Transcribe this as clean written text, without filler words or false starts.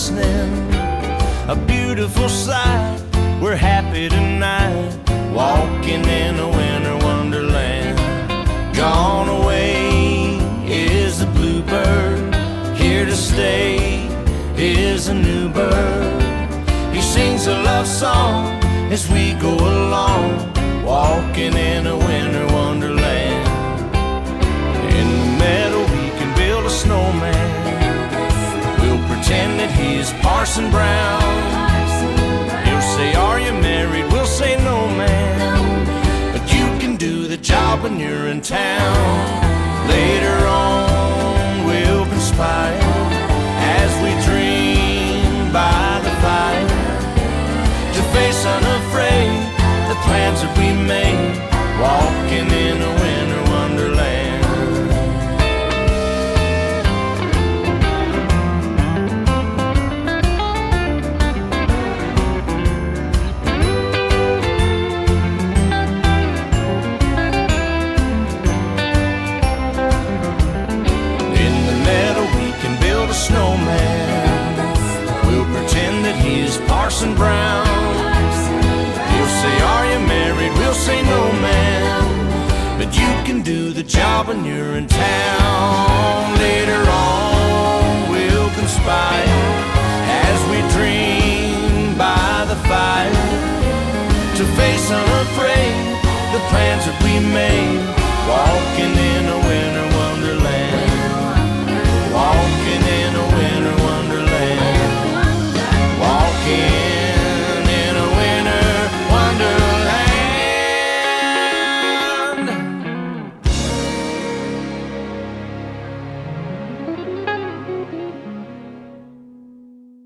glistening, a beautiful sight. We're happy tonight, walking in a winter wonderland. Gone away is the bluebird, here to stay is a new bird. He sings a love song as we go along, walking in a winter wonderland. In the meadow we can build a snowman, we'll pretend that he's Parson Brown. He'll say, are you married? We'll say, no man, but you can do the job when you're in town. Later on we'll conspire as we dream by the fire, to face unafraid the plans that we made, walking in a winter wonderland. Snowman, we'll pretend that he's Parson Brown. He'll say, are you married? We'll say, no man, but you can do the job when you're in town. Later on we'll conspire as we dream by the fire, to face unafraid the plans that we made, walking in